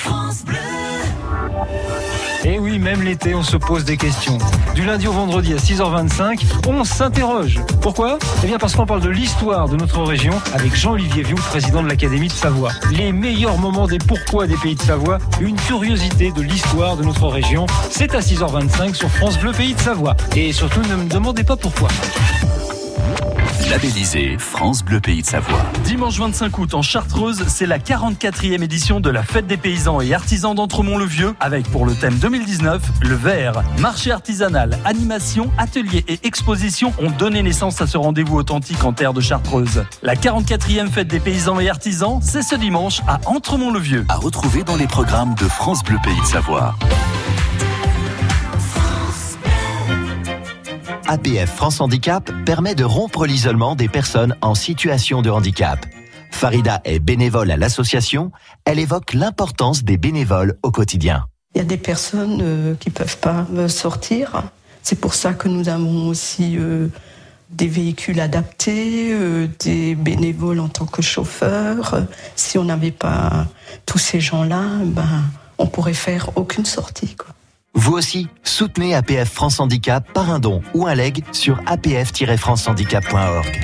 Et oui, même l'été, on se pose des questions. Du lundi au vendredi à six heures vingt-cinq, on s'interroge. Pourquoi ? Eh bien parce qu'on parle de l'histoire de notre région avec Jean-Olivier Viou, président de l'Académie de Savoie. Les meilleurs moments des pourquoi des pays de Savoie, une curiosité de l'histoire de notre région. C'est à six heures vingt-cinq sur France Bleu Pays de Savoie. Et surtout, ne me demandez pas pourquoi. Labellisé France Bleu Pays de Savoie. Dimanche vingt-cinq août en Chartreuse, c'est la quarante-quatrième édition de la Fête des paysans et artisans d'Entremont-le-Vieux, avec pour le thème deux mille dix-neuf, le vert. Marché artisanal, animation, ateliers et expositions ont donné naissance à ce rendez-vous authentique en terre de Chartreuse. La quarante-quatrième Fête des paysans et artisans, c'est ce dimanche à Entremont-le-Vieux. À retrouver dans les programmes de France Bleu Pays de Savoie. A P F France Handicap permet de rompre l'isolement des personnes en situation de handicap. Farida est bénévole à l'association. Elle évoque l'importance des bénévoles au quotidien. Il y a des personnes euh, qui ne peuvent pas euh, sortir. C'est pour ça que nous avons aussi euh, des véhicules adaptés, euh, des bénévoles en tant que chauffeurs. Si on n'avait pas tous ces gens-là, ben, on ne pourrait faire aucune sortie, quoi. Vous aussi, soutenez A P F France Handicap par un don ou un leg sur a p f tiret france handicap point org.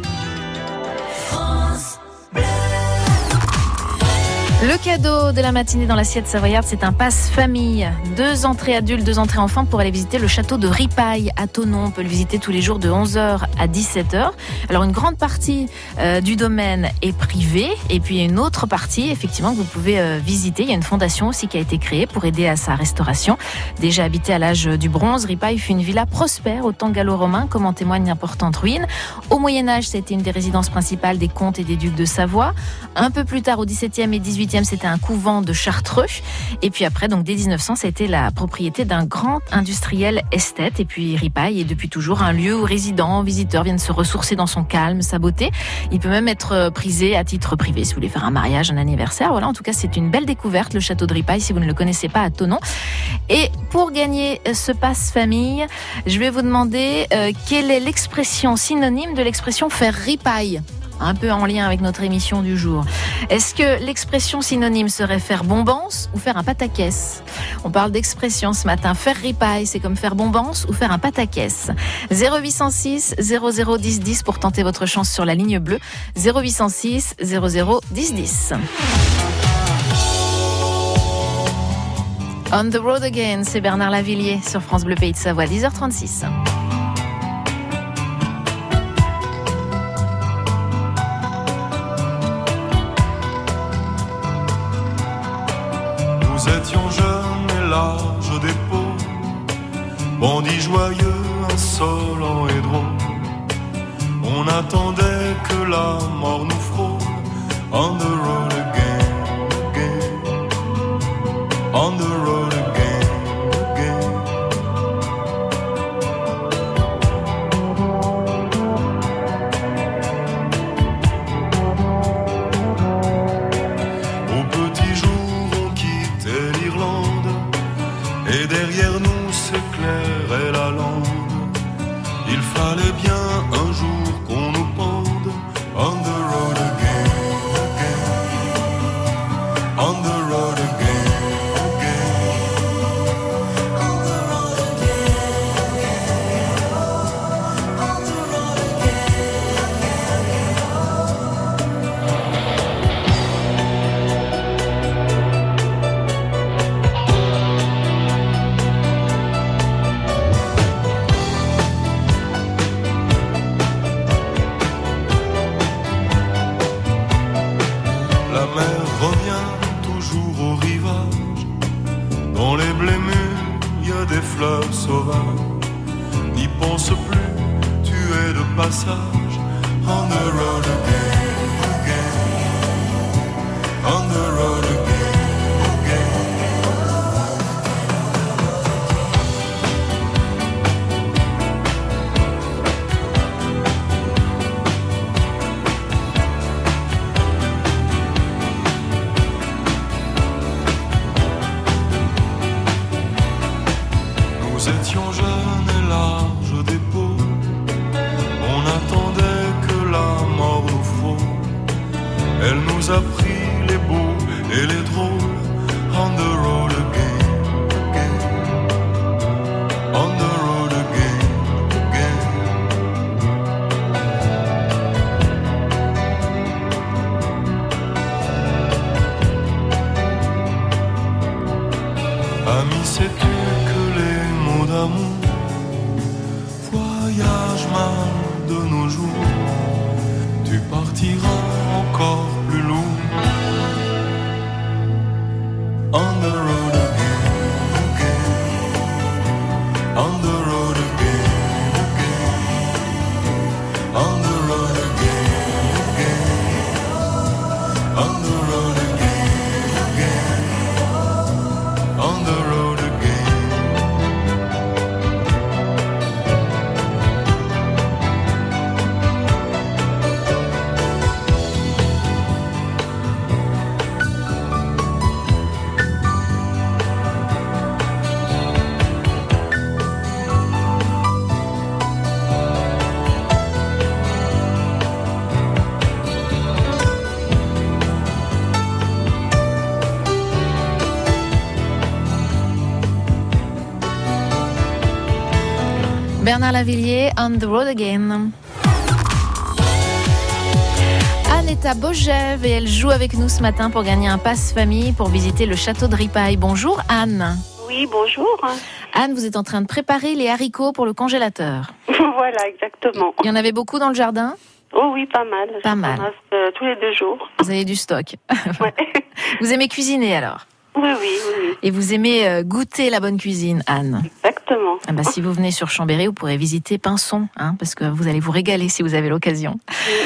Le cadeau de la matinée dans l'assiette savoyarde, c'est un passe famille. Deux entrées adultes, deux entrées enfants pour aller visiter le château de Ripaille à Thonon. On peut le visiter tous les jours de onze heures à dix-sept heures. Alors une grande partie euh, du domaine est privée et puis une autre partie, effectivement, que vous pouvez euh, visiter. Il y a une fondation aussi qui a été créée pour aider à sa restauration. Déjà habitée à l'âge du bronze, Ripaille fut une villa prospère au temps gallo-romain, comme en témoignent d'importantes ruines. Au Moyen-Âge, ça a été une des résidences principales des comtes et des ducs de Savoie. Un peu plus tard, au dix-septième et dix-huitième, c'était un couvent de Chartreux. Et puis après, donc dès dix-neuf cents, ça a été la propriété d'un grand industriel esthète. Et puis Ripaille est depuis toujours un lieu où résidents, visiteurs viennent se ressourcer dans son calme, sa beauté. Il peut même être prisé à titre privé si vous voulez faire un mariage, un anniversaire. Voilà, en tout cas, c'est une belle découverte, le château de Ripaille, si vous ne le connaissez pas, à Thonon. Et pour gagner ce passe famille, je vais vous demander euh, quelle est l'expression synonyme de l'expression faire ripaille. Un peu en lien avec notre émission du jour. Est-ce que l'expression synonyme serait faire bombance ou faire un pataquès ? On parle d'expression ce matin. Faire ripaille, c'est comme faire bombance ou faire un pataquès. zéro huit cent six zéro zéro dix dix pour tenter votre chance sur la ligne bleue. zéro huit cent six zéro zéro dix dix. On the road again, c'est Bernard Lavillier sur France Bleu Pays de Savoie, dix heures trente-six. Nous étions jeunes et larges d'épaules, bandits joyeux, insolents et drôles. On attendait que la mort nous frôle. On the road again, again. On the road again, again. Au petit jour, on quittait l'Irlande, et derrière nous s'éclairait la lande. Il fallait bien un jour qu'on nous pende. On the road again, again. On the road again, again. On the road again, again. On the road La mer revient toujours au rivage. Dans les blés mûrs, il y a des fleurs sauvages. N'y pense plus, tu es de passage. On the road again, again. On the road again, again. Nous étions jeunes et larges d'épaules. On attendait que la mort nous frôle. Elle nous a pris les beaux et les drôles. On the road again, again. On the road again, again. Ami, sais-tu que les mots d'amour voyagent mal de nos jours, tu partiras encore plus loin. On the road again, again. On the road again, again. On the road again, again. On the road again, again. On the road again. Bernard Lavilliers, On the Road Again. Anne est à Bogève et elle joue avec nous ce matin pour gagner un passe famille pour visiter le château de Ripaille. Bonjour Anne. Oui, bonjour. Anne, vous êtes en train de préparer les haricots pour le congélateur. Voilà, exactement. Il y en avait beaucoup dans le jardin ? Oh oui, pas mal. Pas Je mal. ramasse, euh, tous les deux jours. Vous avez du stock. Ouais. Vous aimez cuisiner alors ? Oui, oui, oui, oui. Et vous aimez euh, goûter la bonne cuisine, Anne ? Exactement. Ah bah, si vous venez sur Chambéry, vous pourrez visiter Pinson, hein, parce que vous allez vous régaler si vous avez l'occasion.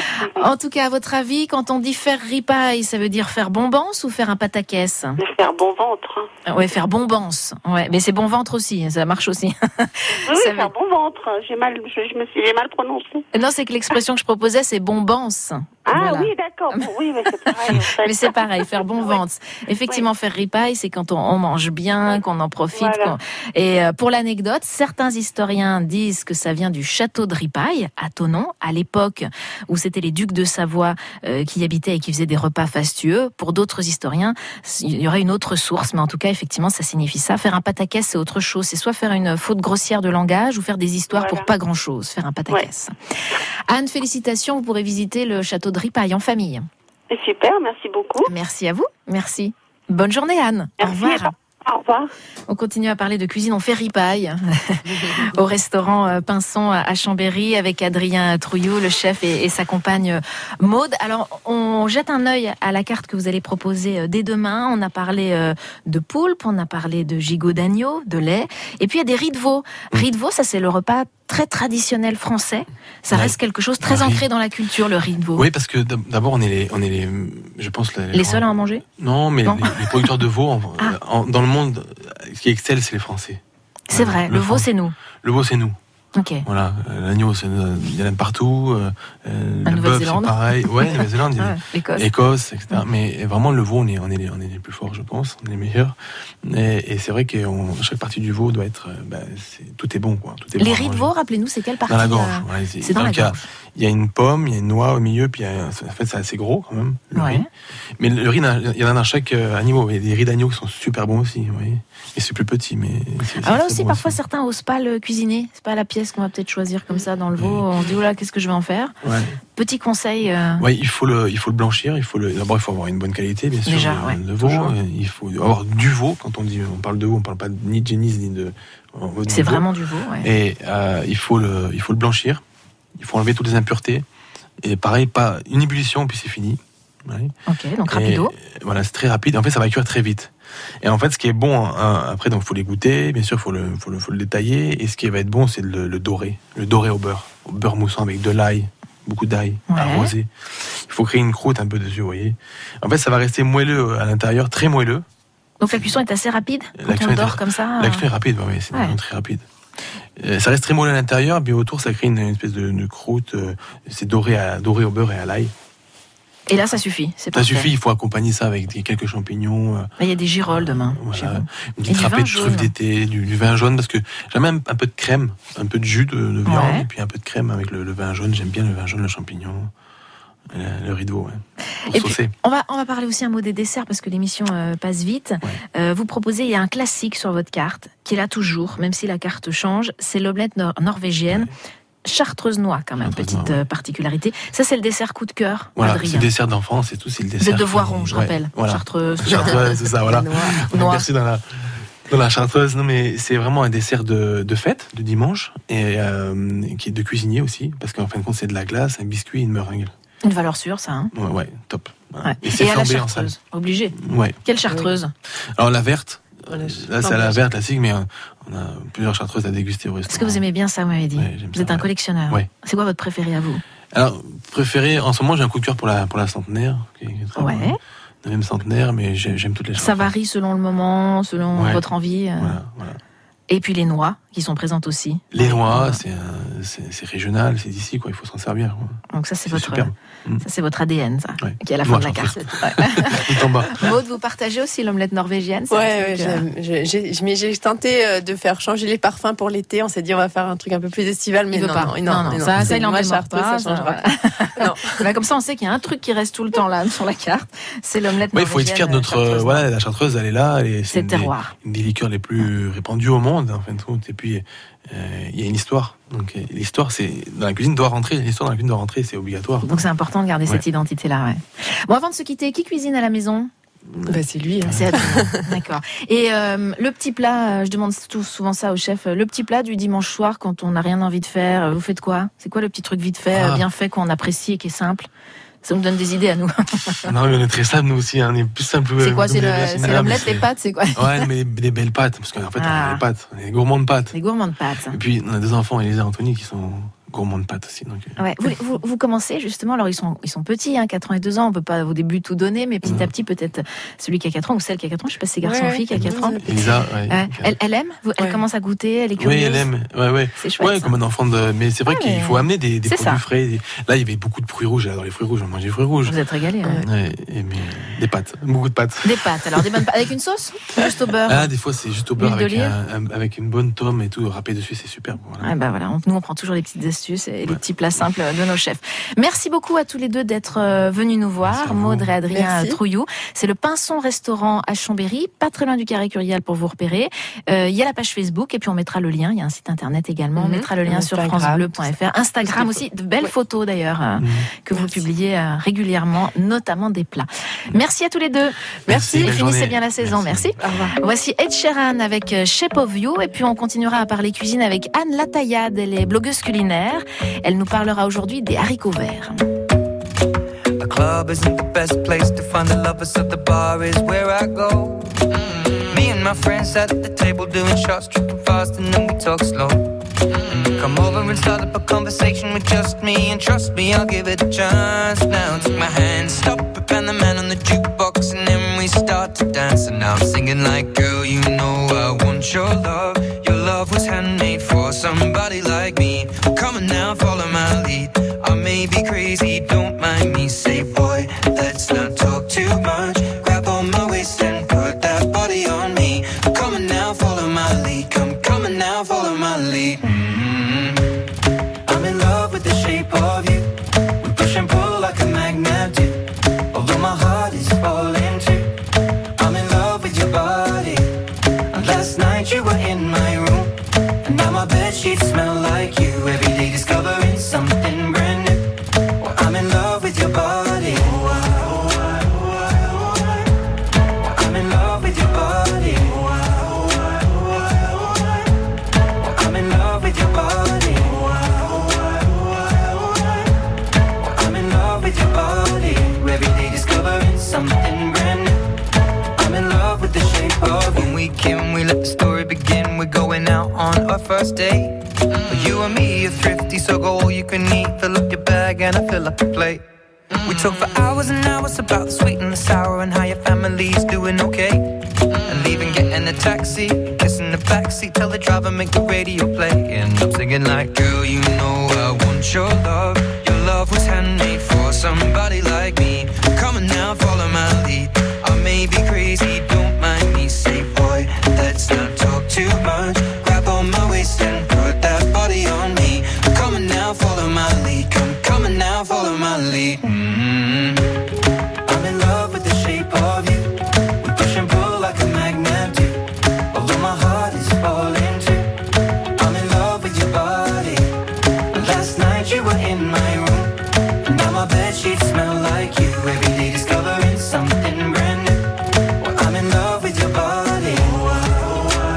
En tout cas, à votre avis, quand on dit faire ripaille, ça veut dire faire bombance ou faire un pataquès ? De faire bon ventre. Ah ouais, faire bombance. Ouais, mais c'est bon ventre aussi, ça marche aussi. Oui, oui, Ça faire veut- bon ventre. J'ai mal, je, je me suis, j'ai mal prononcé. Non, c'est que l'expression que je proposais, c'est bombance. Ah Voilà. oui, d'accord. Bon, oui, mais c'est pareil. En fait. Mais c'est pareil, faire bon ventre. Effectivement, faire ripaille, c'est quand on, on mange bien, qu'on en profite. Voilà. qu'on- Et euh, pour l'anecdote, certains historiens disent que ça vient du château de Ripaille, à Thonon, à l'époque où c'était les ducs de Savoie euh, qui y habitaient et qui faisaient des repas fastueux. Pour d'autres historiens, il y aurait une autre source, mais en tout cas, effectivement, ça signifie ça. Faire un pataquès, c'est autre chose. C'est soit faire une faute grossière de langage ou faire des histoires Voilà. pour pas grand-chose. Faire un pataquès. Anne, félicitations, vous pourrez visiter le château de Ripaille en famille. C'est super, merci beaucoup. Merci à vous, merci. Bonne journée Anne. Merci. Au revoir. Au revoir. On continue à parler de cuisine, on fait ripaille au restaurant euh, Pinson à Chambéry avec Adrien Trouillot, le chef, et, et sa compagne euh, Maude. Alors, on jette un œil à la carte que vous allez proposer euh, dès demain. On a parlé euh, de poulpe, on a parlé de gigot d'agneau, de lait, et puis il y a des riz de veau. Riz de veau, ça c'est le repas très traditionnel français. Ça Ouais. reste quelque chose de très Le riz. ancré dans la culture, le riz de veau. Oui, parce que d'ab- d'abord, on est les, on est les, je pense les, Les seuls à en manger ? Non, mais Non. Les, les producteurs de veau en- Ah. en- dans le monde, ce qui excelle, c'est les Français. C'est Voilà, vrai, le veau France. c'est nous. Le veau, c'est nous. Ok. Voilà, euh, l'agneau, c'est, euh, il y en a de partout. Euh, euh, La le bœuf, c'est Nouvelle-Zélande. pareil. Ouais, Nouvelle-Zélande, il y a- Ouais, l'Écosse. Écosse, et cetera. Mais vraiment, le veau, on est, on est, les, on est les plus forts, je pense. On est les meilleurs. Et, et c'est vrai que on- chaque partie du veau doit être, euh, bah, c'est, tout est bon, quoi. Tout est Les bon à riz de manger. veau, rappelez-nous, c'est quelle partie Dans la gorge. euh, Ouais, c'est dans la donc, il y a- gorge. Il y a une pomme, il y a une noix au milieu, puis il y a, en fait, c'est assez gros quand même. Le Ouais. riz. Mais le riz, il y en a dans chaque euh, animal. Il y a des riz d'agneau qui sont super bons aussi. Vous voyez. Et c'est plus petit, mais. C'est, c'est Alors là très aussi, bon parfois, certains n'osent pas le cuisiner. C'est pas la pièce qu'on va peut-être choisir comme ça dans le veau. On se dit, oh là, qu'est-ce que je vais en faire ? Ouais. Petit conseil. euh, Ouais, il faut le, il faut le blanchir. Il faut le. D'abord, il faut avoir une bonne qualité, bien sûr. Déjà, le, ouais, le veau. toujours. euh, Il faut avoir du veau. Quand on dit, on parle de veau, on parle pas ni de génisse ni de. on veut du C'est veau. vraiment du veau. Ouais. Et euh, il faut le, il faut le blanchir. Il faut enlever toutes les impuretés. Et pareil, pas une ébullition, puis c'est fini. Ouais. Ok, donc Et, rapido. voilà, c'est très rapide. En fait, ça va cuire très vite. Et en fait, ce qui est bon, hein, après, donc, faut les goûter. Bien sûr, faut le, faut le, faut le détailler. Et ce qui va être bon, c'est le, le doré, le doré au beurre, au beurre moussant avec de l'ail, beaucoup d'ail, Ouais. arrosé. Il faut créer une croûte un peu dessus, vous voyez. En fait, ça va rester moelleux à l'intérieur, très moelleux. Donc la cuisson est assez rapide La quand cuisson on est dort très- comme ça. La euh, cuisson est rapide, ouais, ouais, c'est Ouais. vraiment très rapide. Euh, ça reste très moelleux à l'intérieur, et puis autour, ça crée une, une espèce de, de croûte. euh, c'est doré, à, doré au beurre et à l'ail. Et là, ça suffit. C'est Ça parfait. suffit, il faut accompagner ça avec des, quelques champignons. euh, Là, Il y a des girolles demain. chez Voilà, vous. une Et petite du râpée vin de jaune. truffe d'été, du, du vin jaune, parce que j'aime même un peu de crème, un peu de jus de, de viande, Ouais. et puis un peu de crème avec le, le vin jaune. J'aime bien le vin jaune, le champignon, le, le riz de veau, ouais. Pour Et puis, saucer. on va, on va parler aussi un mot des desserts parce que l'émission euh, passe vite. Euh, vous proposez, il y a un classique sur votre carte qui est là toujours, même si la carte change. C'est l'omelette nor- norvégienne. Chartreuse noix, quand même, Chartreuse petite noix, ouais. euh, particularité. Ça, c'est le dessert coup de cœur, Voilà, c'est Adrien. le dessert d'enfance, c'est tout, c'est le Vous dessert. êtes de qui- Voiron, je ouais, rappelle. Voilà. Chartreuse. Chartreuse, c'est ça, voilà. Noix. On est Noix. perçu dans la. Dans la chartreuse, non mais c'est vraiment un dessert de, de fête, de dimanche, et euh, qui est de cuisinier aussi, parce qu'en fin de compte c'est de la glace, un biscuit, une meringue. Une valeur sûre, ça. Hein Ouais, ouais, top. Voilà. Ouais. Et c'est Et à la flambé en salle. chartreuse, obligé. Ouais. Quelle chartreuse? Alors la verte, Voilà, là c'est à la verte, la cigue, mais euh, on a plusieurs chartreuses à déguster au restaurant. Est-ce que vous aimez bien ça, vous m'avez dit? Ouais, j'aime Vous êtes ça, un ouais. collectionneur. Ouais. C'est quoi votre préféré à vous? Alors, préféré, en ce moment j'ai un coup de cœur pour la, pour la centenaire, qui est très Ouais. bonne. La même centenaire, mais j'ai- j'aime toutes les chartreuses. Ça varie selon le moment, selon Ouais. votre envie. euh. Voilà, voilà. Et puis les noix, qui sont présentes aussi. Les noix, c'est, euh, c'est, c'est régional, c'est d'ici, quoi, il faut s'en servir. Quoi. Donc ça, c'est C'est votre, superbe. Mm. ça, c'est votre A D N, ça, Ouais. qui est à la fin Noix de la chartreuse. carte. Ouais. Tout en bas. Maud, vous partagez aussi l'omelette norvégienne? c'est un Ouais, ouais, truc, euh, j'aime. Je- j'ai, j'ai- mais j'ai tenté euh, de faire changer les parfums pour l'été. On s'est dit on va faire un truc un peu plus estival, mais Il veut non, pas. non, Non, non, non, ça, ça, c'est il en moi, démord chartreuse, pas, ça changera ça, pas. Non. Bah, comme ça, on sait qu'il y a un truc qui reste tout le temps là sur la carte. C'est l'omelette Oui, il norvégienne. faut être fier de notre. euh, chartreuse. voilà, la chartreuse, elle est là. Elle est, C'est une le des, terroir. une des liqueurs les plus répandues au monde, en fin de compte. Et puis, euh, il y a une histoire. Donc, euh, l'histoire, c'est. Dans la cuisine, doit rentrer. L'histoire dans la cuisine doit rentrer, c'est obligatoire. Donc c'est important de garder Ouais. cette identité-là. Ouais. Bon, avant de se quitter, qui cuisine à la maison? Bah, c'est lui. hein. C'est Adrien. D'accord. Et euh, le petit plat, euh, je demande tout, souvent ça au chef, euh, le petit plat du dimanche soir quand on n'a rien envie de faire, euh, vous faites quoi? C'est quoi le petit truc vite fait, Ah. euh, bien fait, qu'on apprécie et qui est simple? Ça nous donne des idées à nous. Non, mais on est très simple, nous aussi. hein, On est plus simple. C'est quoi? C'est le- Ah, c'est l'omelette, les pâtes, c'est quoi? Ouais, mais des belles pâtes. Parce qu'en fait, on Ah. a des pâtes. On est gourmands de pâtes. Les gourmands de pâtes. Et puis, on a deux enfants, Elisa et Anthony, qui sont gourmands de pâtes aussi. Donc, euh, Ouais. Vous, vous, vous commencez justement, alors ils sont, ils sont petits, hein, quatre ans et deux ans, on peut pas au début tout donner, mais petit à petit, peut-être celui qui a quatre ans ou celle qui a quatre ans, je sais pas si c'est garçon ou Ouais, fille qui a quatre ans. Elisa, ouais. Ouais. Elle, elle aime vous- Elle Ouais. commence à goûter, elle est curieuse. Oui, elle aime. Ouais, ouais. C'est chouette. Ouais, ça. comme un enfant de. Mais c'est vrai Ah, qu'il mais faut amener des, des c'est produits ça. frais. Là, il y avait beaucoup de fruits rouges. J'adore les fruits rouges. On mangeait des fruits rouges. Vous êtes régalés. hein. Ouais, et mais des pâtes, beaucoup de pâtes. Des pâtes, alors des bonnes pâtes. Avec une sauce? Juste au beurre? Ah, des fois, c'est juste au beurre L'huile avec, d'olive un- un- avec une bonne tome et tout, râpé dessus, c'est super. Voilà. Ah bah voilà, on- nous on prend toujours les petites astuces et les petits plats simples de nos chefs. Merci beaucoup à tous les deux d'être euh, venus nous voir, Maud et Adrien Merci. Trouillou. C'est le Pinson Restaurant à Chambéry, pas très loin du Carré Curial pour vous repérer. Euh, Il y a la page Facebook et puis on mettra le lien, il y a un site internet également, on Mhm. mettra le lien sur Instagram, francebleu point f r. Instagram aussi, de belles Ouais. photos d'ailleurs euh, Mhm. que vous Merci. publiez euh, régulièrement, notamment des plats. Merci à tous les deux. Merci, Et belle finissez journée. bien la saison, merci. Au revoir. Voici Ed Sheeran avec euh, Shape of You et puis on continuera à parler cuisine avec Anne Lataillade, elle est blogueuse culinaire. Elle nous parlera aujourd'hui des haricots verts. The club isn't the best place to find the lovers, so the bar is where I go. Mm. Me and my friends sat at the table doing shots, tripping fast, and then we talk slow. Mm. Come over and start up a conversation with just me, and trust me, I'll give it a chance. Now take my hand, stop it, and the man on the jukebox, and then we start to dance. And now I'm singing like, girl, you know I want your love. Your love was handmade for somebody like me. Come on now, follow my lead. I may be crazy, don't mind me. Say, boy, let's not talk too much. Grab on my waist and put that body on me. Come on now, follow my lead. Come, come on now, follow my lead. Mm-hmm. I'm in love with the shape of you. We push and pull like a magnet do. Although my heart is falling too. I'm in love with your body. And last night you were in my room. And now my bedsheets smell like you. Every day discovering something brand new. Well, I'm in love with your body. I'm in love with your body. I'm in love with your body. I'm in love with your body. Every day discovering something brand new. I'm in love with the shape of you. When we can, we let the story begin. We're going out on our first date. But you and me are thrifty, so go all you can eat. Fill up your bag and I fill up the plate. We talk for hours and hours about the sweet and the sour and how your family's doing okay. And leaving, getting a taxi, kissing the backseat, tell the driver make the radio play. And I'm singing like, girl, you know I want your love. Your love was handmade for somebody like me. Come on now, follow my lead. I may be crazy, don't mind me. Say, boy, let's not talk too much. Grab on my waist and put that body on me. Come on now, follow my lead. Come, come on now, follow my lead. Mm-hmm. I'm in love with the shape of you. We push and pull like a magnet do. Although my heart is falling too. I'm in love with your body. And last night you were in my room. And now my bedsheets smell like you. Every day discovering something brand new. Well, I'm in love with your body.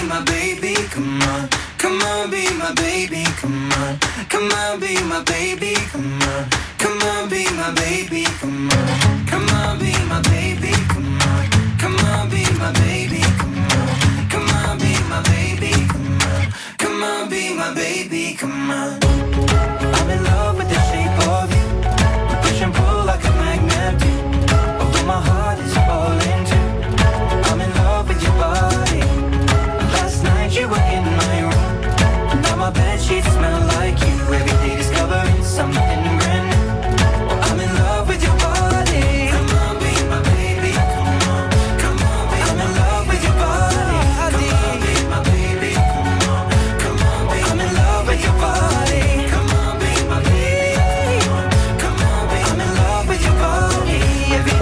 my baby, come on. Come on, be my baby, come on. Come on, be my baby, come on. Come on, be my baby, come on. Come on, be my baby, come on. Come on, be my baby, come on. Come on, be my baby, come on. Come on, be my baby, come on. I'm in love with the shape of you. We push and pull like a magnet do. Although my heart is falling too. I'm in love with your body. Last night you were in my room. Now my bedsheets smell